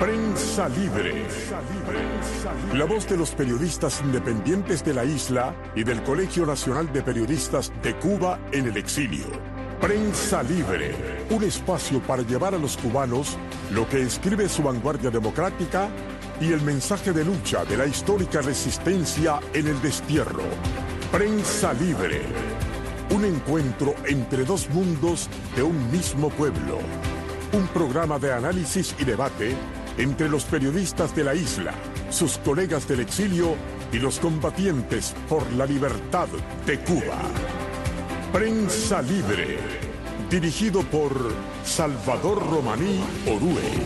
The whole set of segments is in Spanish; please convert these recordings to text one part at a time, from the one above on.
Prensa Libre. La voz de los periodistas independientes de la isla y del Colegio Nacional de Periodistas de Cuba en el exilio. Prensa Libre, un espacio para llevar a los cubanos lo que escribe su vanguardia democrática y el mensaje de lucha de la histórica resistencia en el destierro. Prensa Libre, un encuentro entre dos mundos de un mismo pueblo. Un programa de análisis y debate entre los periodistas de la isla, sus colegas del exilio y los combatientes por la libertad de Cuba. Prensa Libre, dirigido por Salvador Romaní Orue.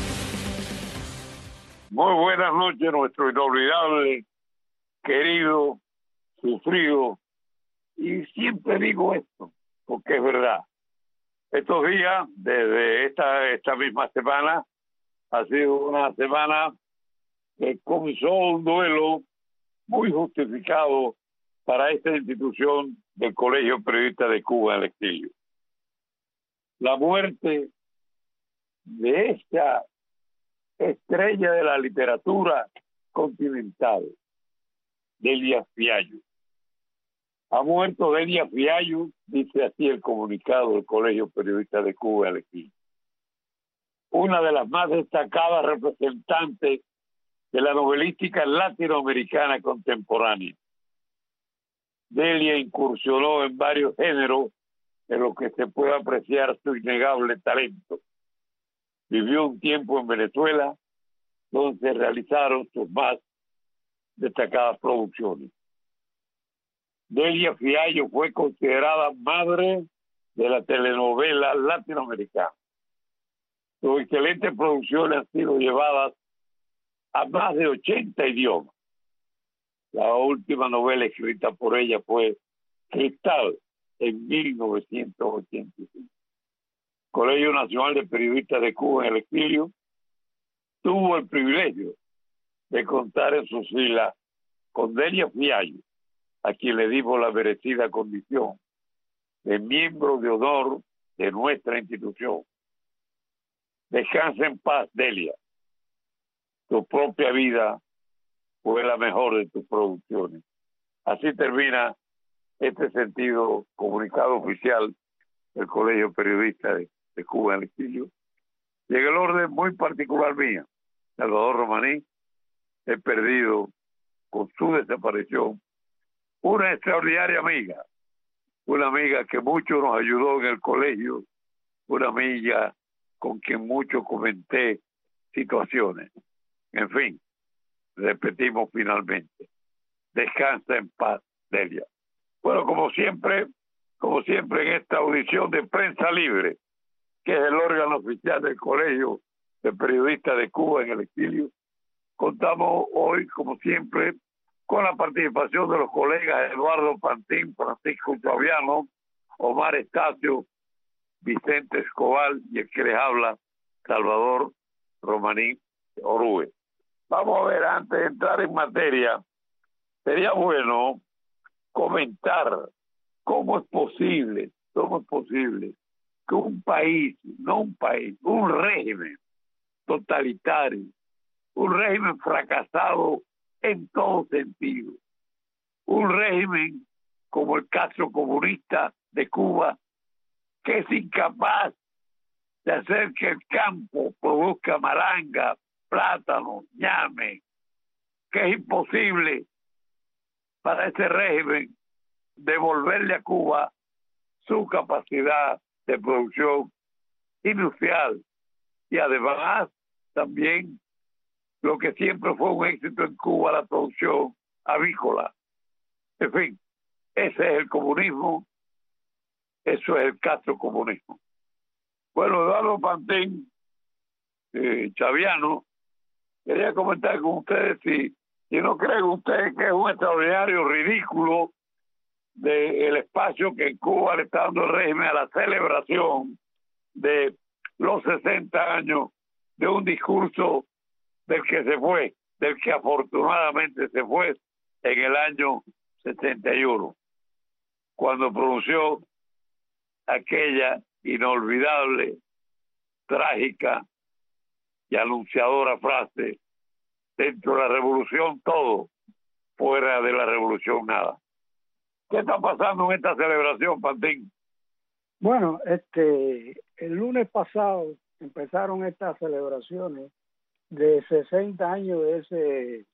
Muy buenas noches, nuestro inolvidable, querido, sufrido, y siempre digo esto, porque es verdad. Estos días, desde esta misma semana, ha sido una semana que comenzó un duelo muy justificado para esta institución del Colegio Periodista de Cuba en el exilio. La muerte de esta estrella de la literatura continental, Delia Fiallo. Ha muerto Delia Fiallo, dice así el comunicado del Colegio Periodista de Cuba en el exilio. Una de las más destacadas representantes de la novelística latinoamericana contemporánea. Delia incursionó en varios géneros en los que se puede apreciar su innegable talento. Vivió un tiempo en Venezuela, donde se realizaron sus más destacadas producciones. Delia Fiallo fue considerada madre de la telenovela latinoamericana. Sus excelentes producciones han sido llevadas a más de 80 idiomas. La última novela escrita por ella fue Cristal, en 1985. Colegio Nacional de Periodistas de Cuba en el exilio tuvo el privilegio de contar en sus filas con Delia Fiallo, a quien le dimos la merecida condición de miembro de honor de nuestra institución. Descansa en paz, Delia. Tu propia vida fue la mejor de tus producciones. Así termina este sentido comunicado oficial del Colegio Periodista de Cuba en el exilio. Y en el orden muy particular mía, Salvador Romaní, he perdido con su desaparición una extraordinaria amiga, una amiga que mucho nos ayudó en el colegio, una amiga con quien mucho comenté situaciones. En fin, repetimos finalmente. Descansa en paz, Delia. Bueno, como siempre en esta audición de Prensa Libre, que es el órgano oficial del Colegio de Periodistas de Cuba en el exilio, contamos hoy, como siempre, con la participación de los colegas Eduardo Pantín, Francisco Chaviano, Omar Estacio, Vicente Escobar y el que les habla, Salvador Romaní Orue. Vamos a ver, antes de entrar en materia, sería bueno comentar cómo es posible que un régimen totalitario, un régimen fracasado en todo sentido, un régimen como el Castro comunista de Cuba, que es incapaz de hacer que el campo produzca malanga, plátano, ñame, que es imposible para ese régimen devolverle a Cuba su capacidad de producción industrial y además también lo que siempre fue un éxito en Cuba, la producción avícola. En fin, ese es el comunismo, eso es el castrocomunismo. Bueno, Eduardo Pantín, Chaviano, quería comentar con ustedes si no creen ustedes que es un extraordinario ridículo del espacio que en Cuba le está dando el régimen a la celebración de los 60 años de un discurso del que afortunadamente se fue en el año 71, cuando pronunció aquella inolvidable, trágica y anunciadora frase: dentro de la revolución todo, fuera de la revolución nada. ¿Qué está pasando en esta celebración, Pantín? Bueno, el lunes pasado empezaron estas celebraciones de 60 años de ese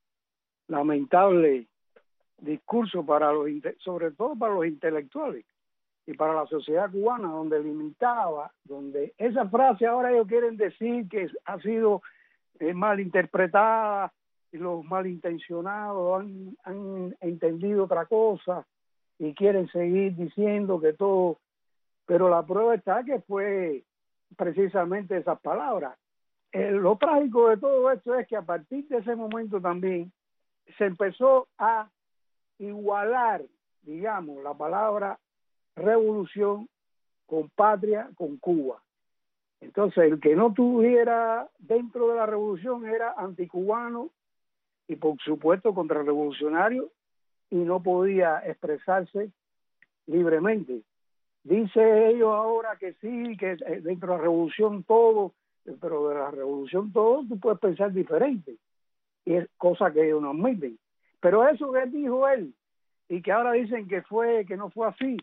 lamentable discurso para sobre todo para los intelectuales y para la sociedad cubana, donde limitaba, donde esa frase ahora ellos quieren decir que ha sido malinterpretada y los malintencionados han entendido otra cosa y quieren seguir diciendo que todo, pero la prueba está que fue precisamente esas palabras. Lo trágico de todo esto es que a partir de ese momento también se empezó a igualar, digamos, la palabra revolución con patria, con Cuba. Entonces, el que no tuviera dentro de la revolución era anticubano y, por supuesto, contrarrevolucionario, y no podía expresarse libremente. Dice ellos ahora que sí, que dentro de la revolución todo, pero de la revolución todo tú puedes pensar diferente, y es cosa que ellos no admiten. Pero eso que dijo él, y que ahora dicen que no fue así,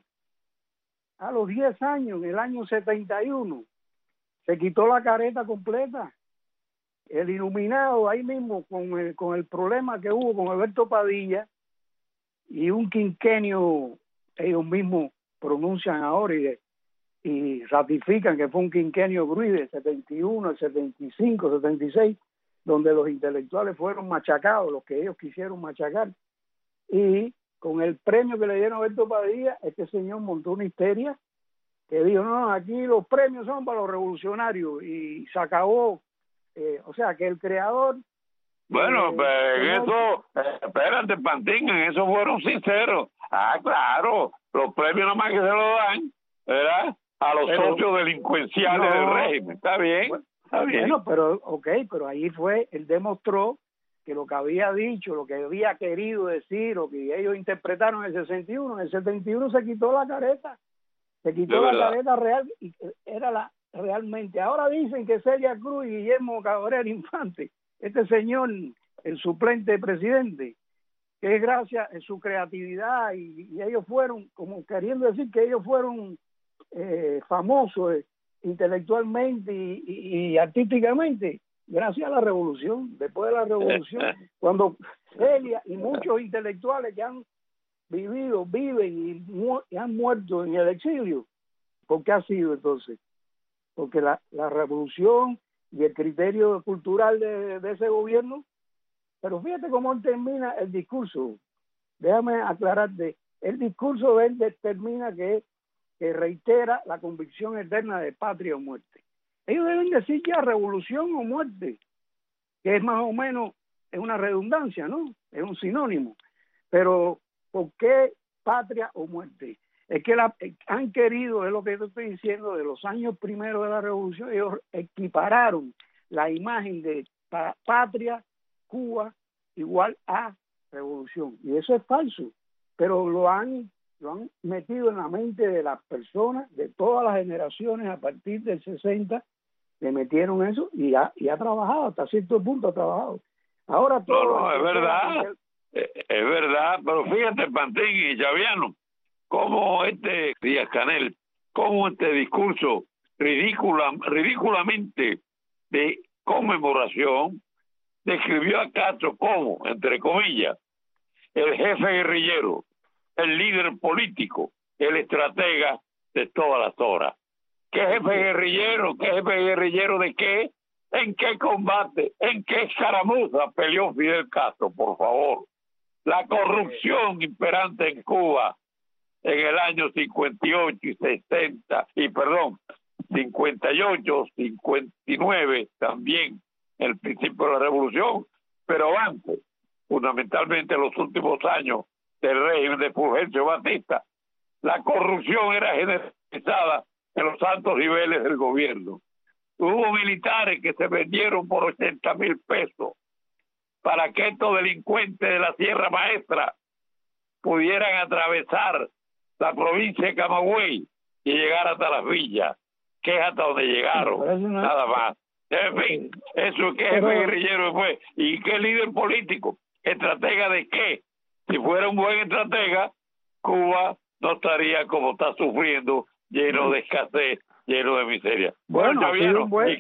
a los 10 años, en el año 71, se quitó la careta completa. El iluminado ahí mismo con el problema que hubo con Alberto Padilla y un quinquenio, ellos mismos pronuncian ahora y ratifican que fue un quinquenio Gruy de 71, el 75, 76, donde los intelectuales fueron machacados, los que ellos quisieron machacar. Y con el premio que le dieron a Alberto Padilla, este señor montó una histeria que dijo: no, aquí los premios son para los revolucionarios, y se acabó. O sea, que el creador... Bueno, en eso, espérate, Pantín, en eso fueron sinceros. Ah, claro, los premios nomás que se lo dan, ¿verdad?, a los socios delincuenciales del régimen. Está bien, está bien. Bueno, pero ahí él demostró que lo que había dicho, lo que había querido decir, lo que ellos interpretaron en el 61, en el 71 se quitó la careta. Se quitó la careta real, y era realmente. Ahora dicen que Celia Cruz y Guillermo Cabrera Infante, este señor, el suplente presidente, que es gracias a su creatividad, y ellos fueron, como queriendo decir que ellos fueron famosos intelectualmente y artísticamente, gracias a la revolución. Después de la revolución, cuando Celia y muchos intelectuales que han viven y han muerto en el exilio. ¿Por qué ha sido entonces? Porque la revolución y el criterio cultural de ese gobierno. Pero fíjate cómo termina el discurso. Déjame aclararte. El discurso de él determina que reitera la convicción eterna de patria o muerte. Ellos deben decir ya revolución o muerte, que es más o menos, es una redundancia, ¿no? Es un sinónimo. Pero ¿por qué patria o muerte? Es que han querido, es lo que yo estoy diciendo, de los años primeros de la revolución, ellos equipararon la imagen de patria, Cuba, igual a revolución. Y eso es falso, pero lo han metido en la mente de las personas, de todas las generaciones a partir del 60, le metieron eso y ha trabajado, hasta cierto punto ha trabajado. Ahora todo... es verdad. Es verdad, pero fíjate, Pantín y Chaviano, como Díaz-Canel, como este discurso ridículamente de conmemoración describió a Castro como, entre comillas, el jefe guerrillero, el líder político, el estratega de todas las horas. ¿Qué jefe guerrillero? ¿Qué jefe guerrillero de qué? ¿En qué combate? ¿En qué escaramuza peleó Fidel Castro, por favor? La corrupción imperante en Cuba en el año 58 y 60, 58, 59, también el principio de la revolución, pero antes, fundamentalmente en los últimos años del régimen de Fulgencio Batista, la corrupción era generalizada en los altos niveles del gobierno. Hubo militares que se vendieron por 80,000 pesos para que estos delincuentes de la Sierra Maestra pudieran atravesar la provincia de Camagüey y llegar hasta las villas, que es hasta donde llegaron, nada más. En fin, eso que jefe guerrillero fue. ¿Y qué líder político? ¿Estratega de qué? Si fuera un buen estratega, Cuba no estaría como está sufriendo, lleno de escasez, lleno de miseria. Bueno, ha sido un buen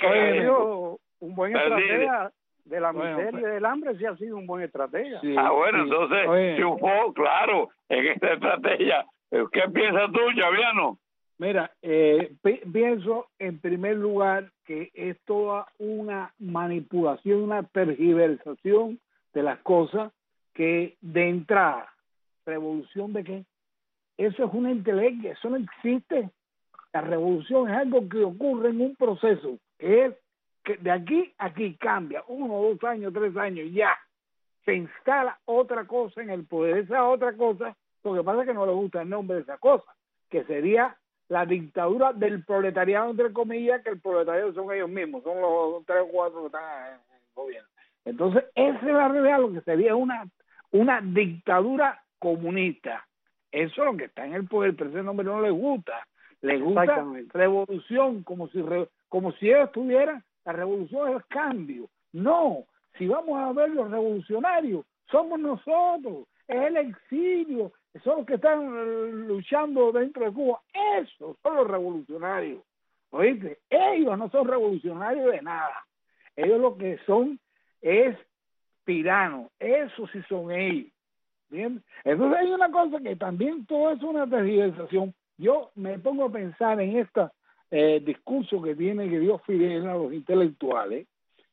Perdí. estratega de la miseria y del hambre, sí ha sido un buen estratega. Sí, entonces triunfó, claro, en esta estrategia. ¿Qué piensas tú, Chaviano? Mira, pienso en primer lugar que es toda una manipulación, una tergiversación de las cosas, que de entrada, ¿revolución de qué? Eso es una intelequia, eso no existe. La revolución es algo que ocurre en un proceso, que es que de aquí a aquí cambia, 1, 2 años, 3 años, ya se instala otra cosa en el poder. Esa otra cosa, lo que pasa es que no le gusta el nombre de esa cosa, que sería la dictadura del proletariado, entre comillas, que el proletariado son ellos mismos, son los 3 o 4 que están en el gobierno. Entonces, esa es la realidad, lo que sería una dictadura comunista. Eso es lo que está en el poder, pero ese nombre no les gusta. Les gusta revolución, como si ellos tuvieran, la revolución es el cambio. No, si vamos a ver los revolucionarios, somos nosotros, es el exilio, son los que están luchando dentro de Cuba. Esos son los revolucionarios. ¿Oíste? Ellos no son revolucionarios de nada. Ellos lo que son es tiranos. Eso sí son ellos. ¿Bien? Entonces hay una cosa que también todo es una tergiversación. Yo me pongo a pensar en este discurso que dio Fidel a los intelectuales,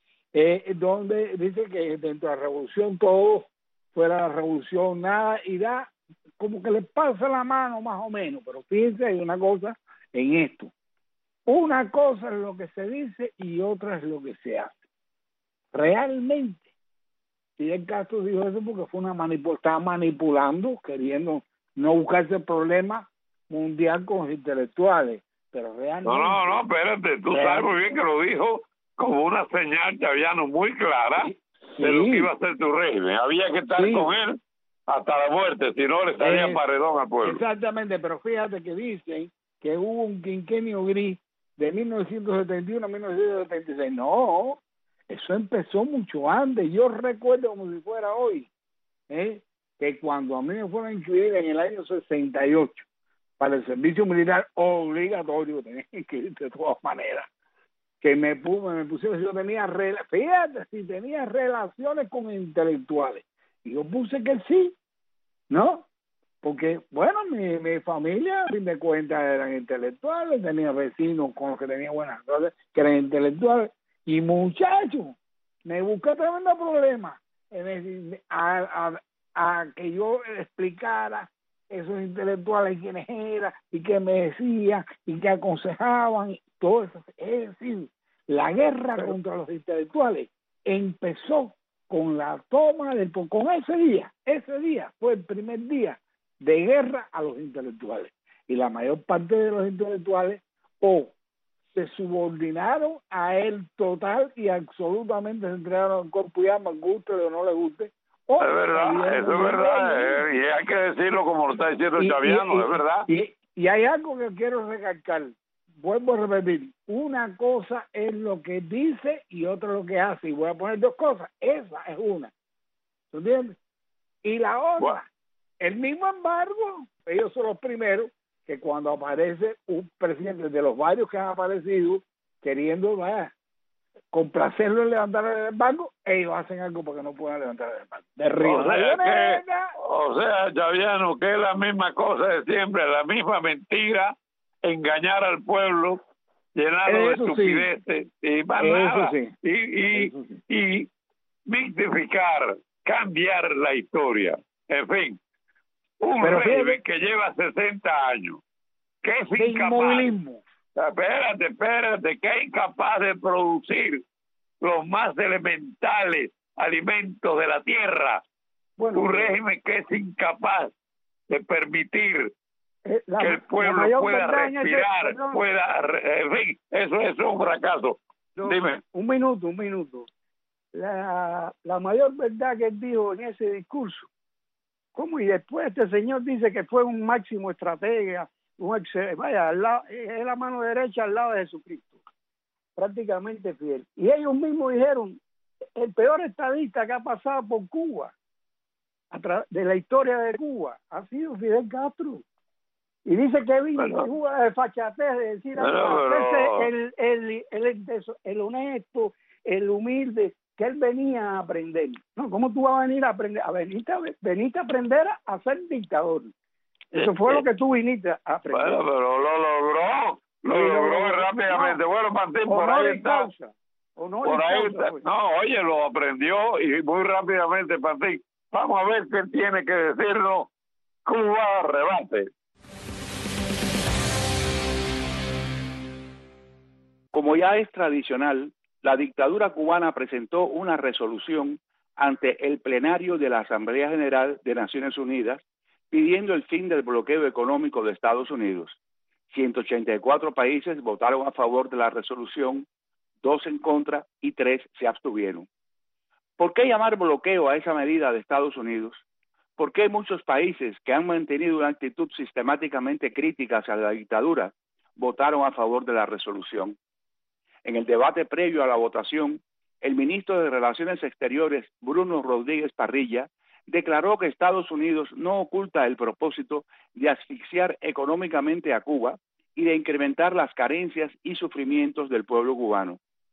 donde dice que dentro de la revolución todo fuera la revolución, nada, y da como que le pasa la mano más o menos. Pero fíjense, hay una cosa en esto. Una cosa es lo que se dice y otra es lo que se hace. Realmente, Fidel Castro dijo eso porque fue estaba manipulando, queriendo no buscarse el problema mundial con los intelectuales, pero realmente... No, espérate, tú sabes muy bien que lo dijo como una señal, Chaviano, muy clara de lo que iba a hacer tu régimen. Había que estar con él hasta la muerte, si no le salía paredón al pueblo. Exactamente, pero fíjate que dicen que hubo un quinquenio gris de 1971 a 1976. No, eso empezó mucho antes. Yo recuerdo como si fuera hoy, que cuando a mí me fueron a incluir en el año 68 para el servicio militar obligatorio, tenía que ir de todas maneras, que me pusieron, yo tenía tenía relaciones con intelectuales, y yo puse que sí, ¿no? Porque, bueno, mi familia, a fin de cuentas, eran intelectuales, tenía vecinos con los que tenía buenas cosas, que eran intelectuales, y muchachos, me busqué tremendo problema a que yo explicara esos intelectuales quiénes eran y qué me decían y qué aconsejaban, todo eso. Es decir, la guerra contra los intelectuales empezó con la toma con ese día fue el primer día de guerra a los intelectuales, y la mayor parte de los intelectuales se subordinaron a él total y absolutamente, se entregaron al cuerpo y alma, guste o no le guste. Es verdad, eso es verdad, y hay que decirlo como lo está diciendo Chaviano, es verdad. Y hay algo que quiero recalcar, vuelvo a repetir, una cosa es lo que dice y otra lo que hace, y voy a poner 2 cosas, esa es una, ¿entiendes? Y la otra, el mismo embargo, ellos son los primeros que cuando aparece un presidente de los varios que han aparecido queriendo complacerlo en levantar el embargo, ellos hacen algo porque no puedan levantar el embargo. De Río. O sea, Chaviano, que es la misma cosa de siempre, la misma mentira, engañar al pueblo, llenarlo de estupideces y más nada. Y mitificar, cambiar la historia. En fin, un régimen que lleva 60 años, que es incapaz. Espérate, que es incapaz de producir los más elementales alimentos de la tierra. Un régimen que es incapaz de permitir que el pueblo pueda respirar, en fin, eso es un fracaso. Dime. Un minuto. La mayor verdad que él dijo en ese discurso, ¿cómo? Y después este señor dice que fue un máximo estratega, es la mano derecha al lado de Jesucristo. prácticamente fiel. Y ellos mismos dijeron, el peor estadista que ha pasado por Cuba, de la historia de Cuba, ha sido Fidel Castro. Y dice que vino a Cuba de fachatez, de decir, el honesto, el humilde, que él venía a aprender. No, ¿cómo tú vas a venir a aprender? Veniste a aprender a ser dictador. Eso fue lo que tú viniste a aprender. Bueno, pero lo logró rápidamente. No, bueno, Martín, por ahí está. Por ahí está. No, oye, lo aprendió y muy rápidamente, Martín. Vamos a ver qué tiene que decirnos Cuba Rebate. Como ya es tradicional, la dictadura cubana presentó una resolución ante el plenario de la Asamblea General de Naciones Unidas pidiendo el fin del bloqueo económico de Estados Unidos. 184 países votaron a favor de la resolución, 2 en contra y 3 se abstuvieron. ¿Por qué llamar bloqueo a esa medida de Estados Unidos? ¿Por qué muchos países que han mantenido una actitud sistemáticamente crítica hacia la dictadura votaron a favor de la resolución? En el debate previo a la votación, el ministro de Relaciones Exteriores, Bruno Rodríguez Parrilla, declaró que Estados Unidos no oculta el propósito de asfixiar económicamente a Cuba y de incrementar las carencias y sufrimientos del pueblo cubano.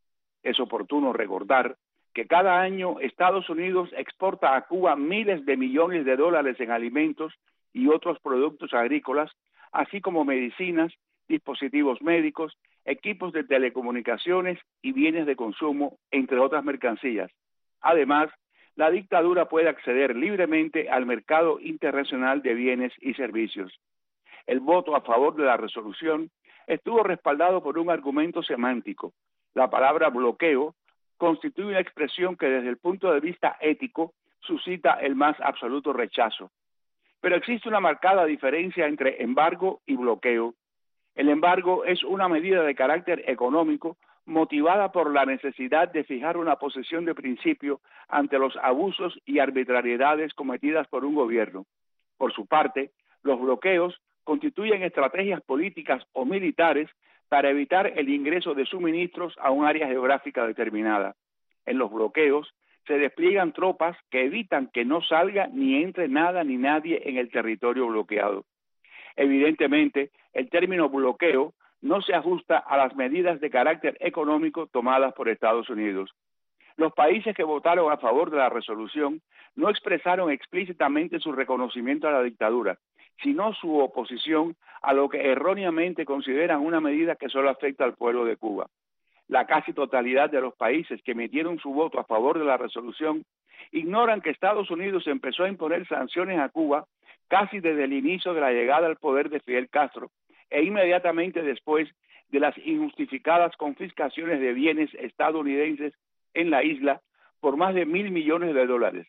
Es oportuno recordar que cada año Estados Unidos exporta a Cuba miles de millones de dólares en alimentos y otros productos agrícolas, así como medicinas, dispositivos médicos, equipos de telecomunicaciones y bienes de consumo, entre otras mercancías. Además, la dictadura puede acceder libremente al mercado internacional de bienes y servicios. El voto a favor de la resolución estuvo respaldado por un argumento semántico. La palabra bloqueo constituye una expresión que desde el punto de vista ético suscita el más absoluto rechazo. Pero existe una marcada diferencia entre embargo y bloqueo. El embargo es una medida de carácter económico motivada por la necesidad de fijar una posición de principio ante los abusos y arbitrariedades cometidas por un gobierno. Por su parte, los bloqueos constituyen estrategias políticas o militares para evitar el ingreso de suministros a un área geográfica determinada. En los bloqueos se despliegan tropas que evitan que no salga ni entre nada ni nadie en el territorio bloqueado. Evidentemente, el término bloqueo no se ajusta a las medidas de carácter económico tomadas por Estados Unidos. Los países que votaron a favor de la resolución no expresaron explícitamente su reconocimiento a la dictadura, sino su oposición a lo que erróneamente consideran una medida que solo afecta al pueblo de Cuba. La casi totalidad de los países que emitieron su voto a favor de la resolución ignoran que Estados Unidos empezó a imponer sanciones a Cuba casi desde el inicio de la llegada al poder de Fidel Castro e inmediatamente después de las injustificadas confiscaciones de bienes estadounidenses en la isla por más de $1.000 millones.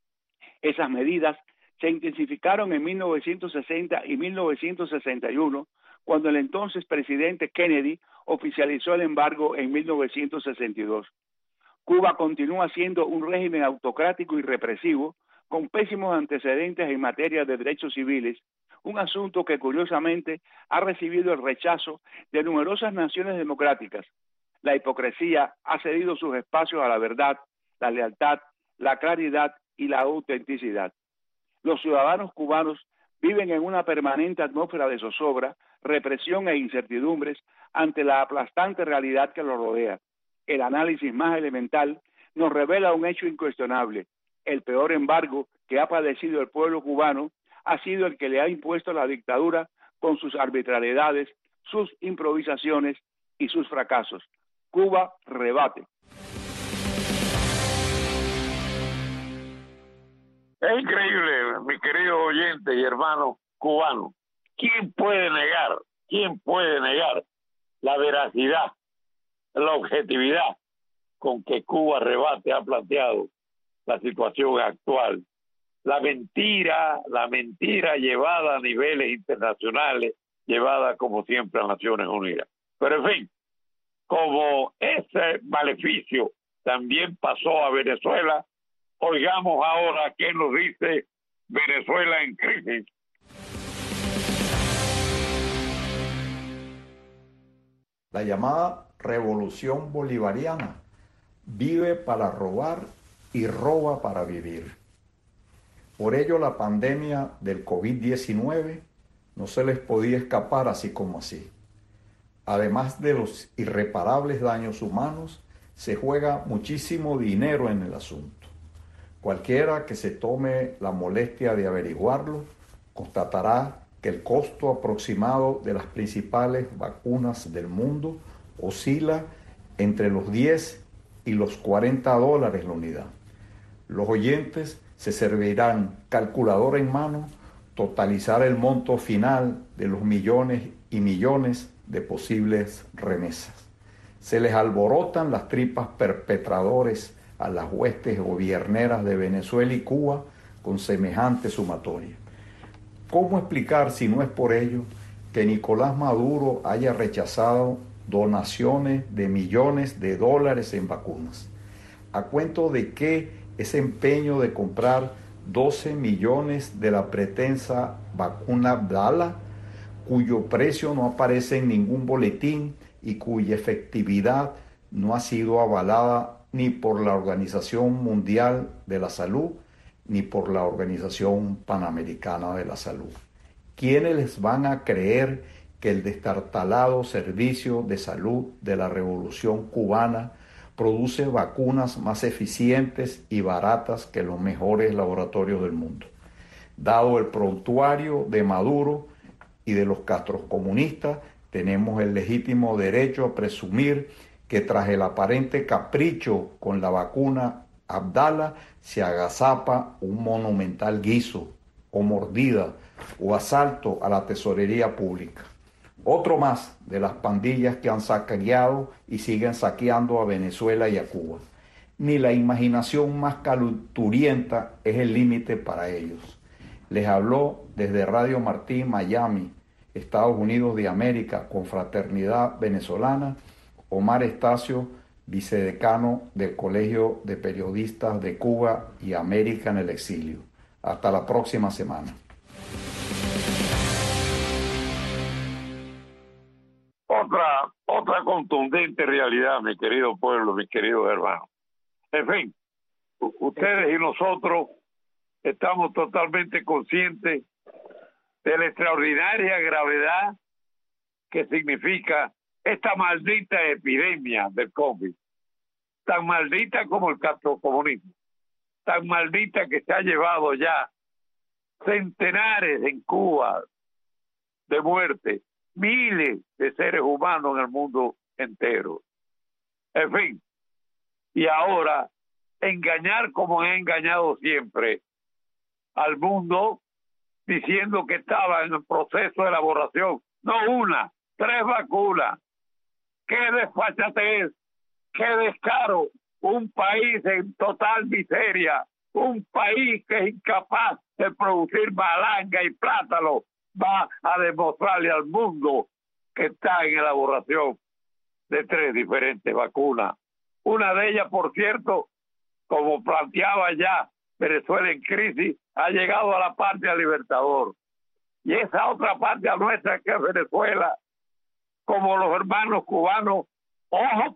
Esas medidas se intensificaron en 1960 y 1961, cuando el entonces presidente Kennedy oficializó el embargo en 1962. Cuba continúa siendo un régimen autocrático y represivo, con pésimos antecedentes en materia de derechos civiles, un asunto que curiosamente ha recibido el rechazo de numerosas naciones democráticas. La hipocresía ha cedido sus espacios a la verdad, la lealtad, la claridad y la autenticidad. Los ciudadanos cubanos viven en una permanente atmósfera de zozobra, represión e incertidumbres ante la aplastante realidad que los rodea. El análisis más elemental nos revela un hecho incuestionable. El peor embargo que ha padecido el pueblo cubano ha sido el que le ha impuesto la dictadura con sus arbitrariedades, sus improvisaciones y sus fracasos. Cuba rebate. Es increíble, mi querido oyente y hermano cubano. ¿Quién puede negar la veracidad, la objetividad con que Cuba Rebate ha planteado la situación actual? La mentira llevada a niveles internacionales, llevada como siempre a Naciones Unidas. Pero en fin, como ese maleficio también pasó a Venezuela, oigamos ahora qué nos dice Venezuela en crisis. la llamada revolución bolivariana. Vive para robar y roba para vivir. Por ello, la pandemia del COVID-19 no se les podía escapar así como así. Además de los irreparables daños humanos, se juega muchísimo dinero en el asunto. Cualquiera que se tome la molestia de averiguarlo, constatará que el costo aproximado de las principales vacunas del mundo oscila entre los 10 y los $40 la unidad. Los oyentes se servirán calculadora en mano, totalizar el monto final de los millones y millones de posibles remesas. Se les alborotan las tripas perpetradores a las huestes gobierneras de Venezuela y Cuba con semejante sumatoria. ¿Cómo explicar, si no es por ello, que Nicolás Maduro haya rechazado donaciones de millones de dólares en vacunas? ¿A cuento de qué ese empeño de comprar 12 millones de la pretensa vacuna Abdala, cuyo precio no aparece en ningún boletín y cuya efectividad no ha sido avalada ni por la Organización Mundial de la Salud ni por la Organización Panamericana de la Salud? ¿Quiénes les van a creer que el destartalado Servicio de Salud de la Revolución Cubana produce vacunas más eficientes y baratas que los mejores laboratorios del mundo? Dado el prontuario de Maduro y de los castroscomunistas, tenemos el legítimo derecho a presumir que tras el aparente capricho con la vacuna Abdala se agazapa un monumental guiso o mordida o asalto a la tesorería pública. Otro más de las pandillas que han saqueado y siguen saqueando a Venezuela y a Cuba. Ni la imaginación más calenturienta es el límite para ellos. Les habló desde Radio Martí, Miami, Estados Unidos de América, Confraternidad Venezolana, Omar Estacio, vicedecano del Colegio de Periodistas de Cuba y América en el Exilio. Hasta la próxima semana. Otra contundente realidad, mi querido pueblo, mis queridos hermanos. En fin, ustedes y nosotros estamos totalmente conscientes de la extraordinaria gravedad que significa esta maldita epidemia del COVID, tan maldita como el castrocomunismo, tan maldita que se ha llevado ya centenares en Cuba de muerte, miles de seres humanos en el mundo entero. En fin, y ahora engañar como he engañado siempre al mundo, diciendo que estaba en el proceso de elaboración, no una, 3 vacunas. ¡Qué desfachatez! ¡Qué descaro! Un país en total miseria, un país que es incapaz de producir malanga y plátano, va a demostrarle al mundo que está en elaboración de 3 diferentes vacunas. Una de ellas, por cierto, como planteaba ya Venezuela en crisis, ha llegado a la patria libertador. Y esa otra patria nuestra que es Venezuela, como los hermanos cubanos, ojo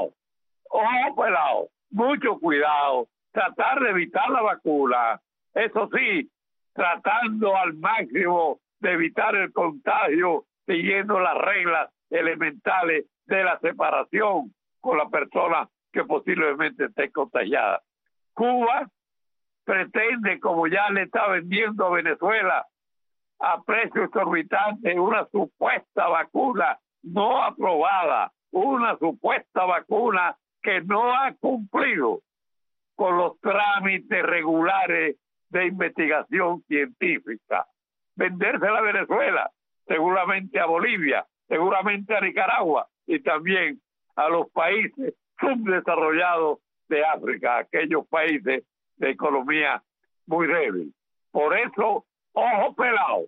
pelado, mucho cuidado, tratar de evitar la vacuna, eso sí, tratando al máximo de evitar el contagio, siguiendo las reglas elementales de la separación con la persona que posiblemente esté contagiada. Cuba pretende, como ya le está vendiendo a Venezuela a precio exorbitante, una supuesta vacuna no aprobada, una supuesta vacuna que no ha cumplido con los trámites regulares de investigación científica. Vendérsela a Venezuela, seguramente a Bolivia, seguramente a Nicaragua y también a los países subdesarrollados de África, aquellos países de economía muy débil. Por eso, ojo pelado.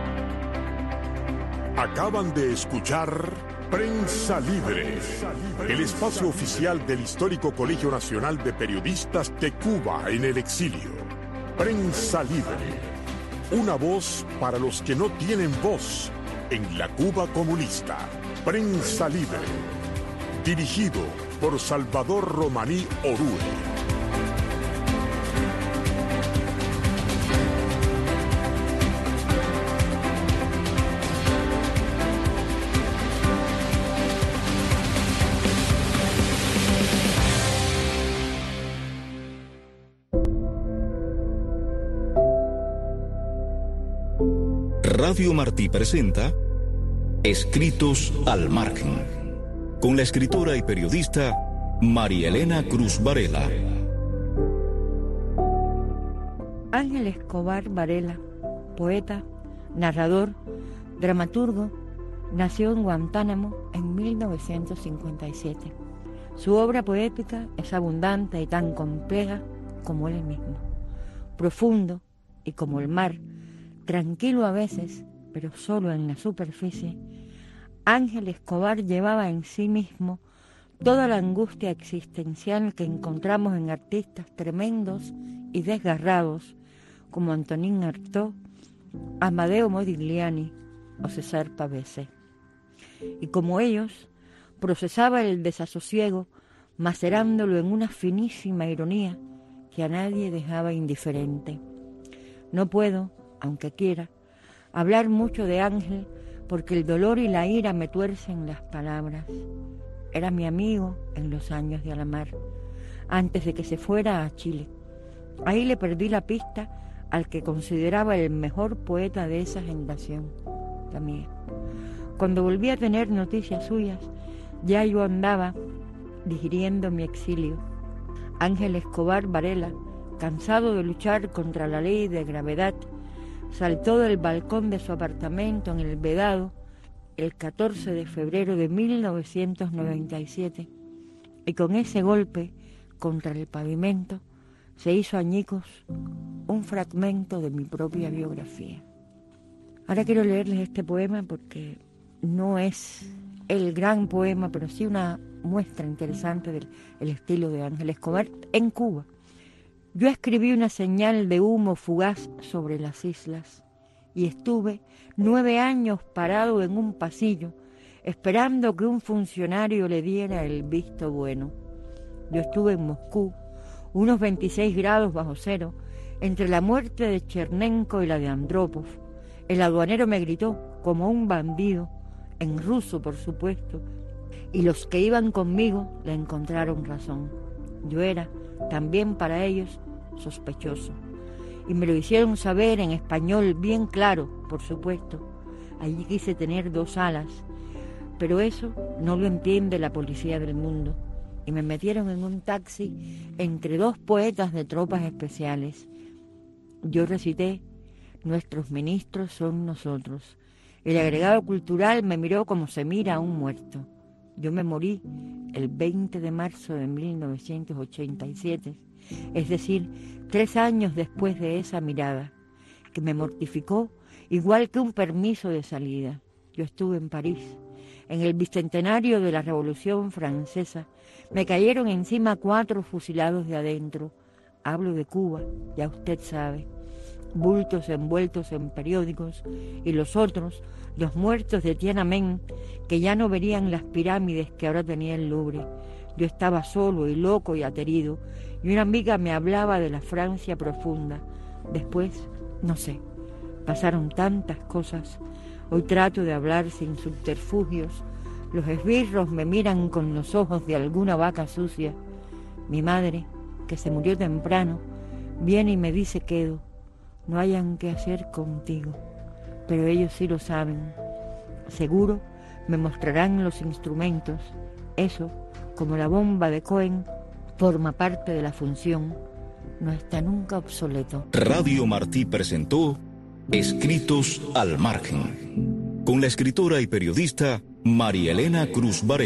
Acaban de escuchar Prensa Libre, el espacio oficial del histórico Colegio Nacional de Periodistas de Cuba en el exilio. Prensa Libre, una voz para los que no tienen voz en la Cuba comunista. Prensa Libre. Dirigido por Salvador Romaní Orue. Radio Martí presenta Escritos al Margen, con la escritora y periodista María Elena Cruz Varela. Ángel Escobar Varela, poeta, narrador, dramaturgo, nació en Guantánamo en 1957. Su obra poética es abundante y tan compleja como él mismo, profundo y como el mar, tranquilo a veces, pero solo en la superficie. Ángel Escobar llevaba en sí mismo toda la angustia existencial que encontramos en artistas tremendos y desgarrados como Antonín Artaud, Amadeo Modigliani o César Pavese. Y como ellos, procesaba el desasosiego, macerándolo en una finísima ironía que a nadie dejaba indiferente. No puedo, aunque quiera, hablar mucho de Ángel porque el dolor y la ira me tuercen las palabras. Era mi amigo en los años de Alamar, antes de que se fuera a Chile. Ahí le perdí la pista al que consideraba el mejor poeta de esa generación, la mía. Cuando volví a tener noticias suyas, ya yo andaba digiriendo mi exilio. Ángel Escobar Varela, cansado de luchar contra la ley de gravedad, saltó del balcón de su apartamento en el Vedado el 14 de febrero de 1997 y con ese golpe contra el pavimento se hizo añicos un fragmento de mi propia biografía. Ahora quiero leerles este poema porque no es el gran poema, pero sí una muestra interesante del estilo de Ángel Escobar en Cuba. Yo escribí una señal de humo fugaz sobre las islas y estuve 9 años parado en un pasillo esperando que un funcionario le diera el visto bueno. Yo estuve en Moscú, unos 26 grados bajo cero, entre la muerte de Chernenko y la de Andropov. El aduanero me gritó como un bandido, en ruso por supuesto, y los que iban conmigo le encontraron razón. Yo era, también para ellos, sospechoso. Y me lo hicieron saber en español bien claro, por supuesto. Allí quise tener 2 alas, pero eso no lo entiende la policía del mundo. Y me metieron en un taxi entre 2 poetas de tropas especiales. Yo recité, nuestros ministros son nosotros. El agregado cultural me miró como se mira a un muerto. Yo me morí el 20 de marzo de 1987, es decir, 3 años después de esa mirada, que me mortificó igual que un permiso de salida. Yo estuve en París, en el bicentenario de la Revolución Francesa. Me cayeron encima 4 fusilados de adentro. Hablo de Cuba, ya usted sabe. Bultos envueltos en periódicos y los otros, los muertos de Tiananmen, que ya no verían las pirámides que ahora tenía el Louvre. Yo estaba solo y loco y aterido, y una amiga me hablaba de la Francia profunda. Después, no sé, pasaron tantas cosas. Hoy trato de hablar sin subterfugios. Los esbirros me miran con los ojos de alguna vaca sucia. Mi madre, que se murió temprano, viene y me dice quedo. No hayan qué hacer contigo, pero ellos sí lo saben. Seguro me mostrarán los instrumentos. Eso, como la bomba de Cohen, forma parte de la función. No está nunca obsoleto. Radio Martí presentó Escritos al Margen, con la escritora y periodista María Elena Cruz Varela.